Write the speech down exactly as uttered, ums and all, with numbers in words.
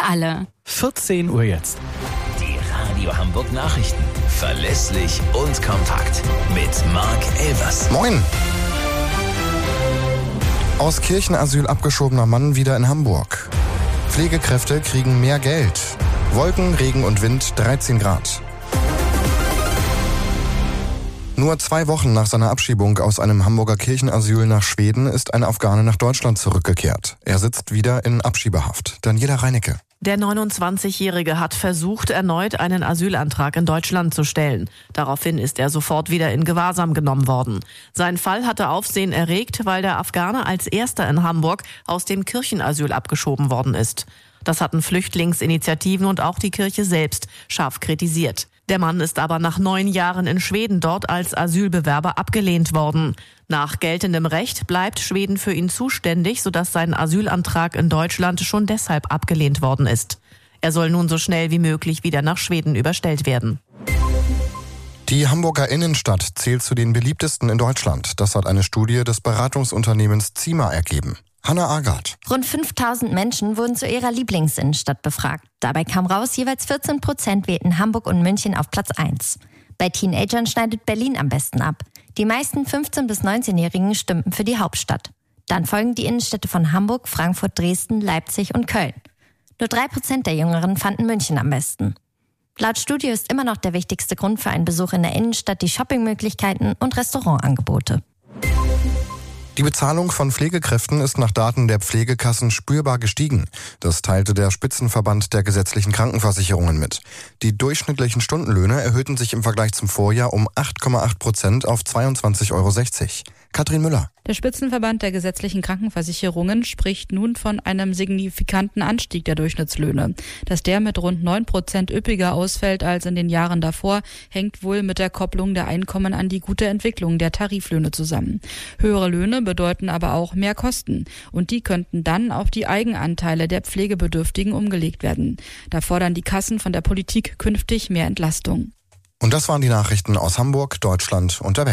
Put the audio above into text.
alle. vierzehn Uhr jetzt. Die Radio Hamburg Nachrichten. Verlässlich und kompakt. Mit Marc Elvers. Moin. Aus Kirchenasyl abgeschobener Mann wieder in Hamburg. Pflegekräfte kriegen mehr Geld. Wolken, Regen und Wind, dreizehn Grad. Nur zwei Wochen nach seiner Abschiebung aus einem Hamburger Kirchenasyl nach Schweden ist ein Afghane nach Deutschland zurückgekehrt. Er sitzt wieder in Abschiebehaft. Daniela Reinecke. Der neunundzwanzigjährige hat versucht, erneut einen Asylantrag in Deutschland zu stellen. Daraufhin ist er sofort wieder in Gewahrsam genommen worden. Sein Fall hatte Aufsehen erregt, weil der Afghane als erster in Hamburg aus dem Kirchenasyl abgeschoben worden ist. Das hatten Flüchtlingsinitiativen und auch die Kirche selbst scharf kritisiert. Der Mann ist aber nach neun Jahren in Schweden dort als Asylbewerber abgelehnt worden. Nach geltendem Recht bleibt Schweden für ihn zuständig, sodass sein Asylantrag in Deutschland schon deshalb abgelehnt worden ist. Er soll nun so schnell wie möglich wieder nach Schweden überstellt werden. Die Hamburger Innenstadt zählt zu den beliebtesten in Deutschland. Das hat eine Studie des Beratungsunternehmens Zima ergeben. Hanna Agard. Rund fünftausend Menschen wurden zu ihrer Lieblingsinnenstadt befragt. Dabei kam raus, jeweils vierzehn Prozent wählten Hamburg und München auf Platz eins. Bei Teenagern schneidet Berlin am besten ab. Die meisten fünfzehn- bis neunzehnjährigen stimmten für die Hauptstadt. Dann folgen die Innenstädte von Hamburg, Frankfurt, Dresden, Leipzig und Köln. Nur drei Prozent der Jüngeren fanden München am besten. Laut Studie ist immer noch der wichtigste Grund für einen Besuch in der Innenstadt die Shoppingmöglichkeiten und Restaurantangebote. Die Bezahlung von Pflegekräften ist nach Daten der Pflegekassen spürbar gestiegen. Das teilte der Spitzenverband der gesetzlichen Krankenversicherungen mit. Die durchschnittlichen Stundenlöhne erhöhten sich im Vergleich zum Vorjahr um acht Komma acht Prozent auf zweiundzwanzig Euro sechzig. Katrin Müller. Der Spitzenverband der gesetzlichen Krankenversicherungen spricht nun von einem signifikanten Anstieg der Durchschnittslöhne. Dass der mit rund neun Prozent üppiger ausfällt als in den Jahren davor, hängt wohl mit der Kopplung der Einkommen an die gute Entwicklung der Tariflöhne zusammen. Höhere Löhne bedeuten aber auch mehr Kosten. Und die könnten dann auf die Eigenanteile der Pflegebedürftigen umgelegt werden. Da fordern die Kassen von der Politik künftig mehr Entlastung. Und das waren die Nachrichten aus Hamburg, Deutschland und der Welt.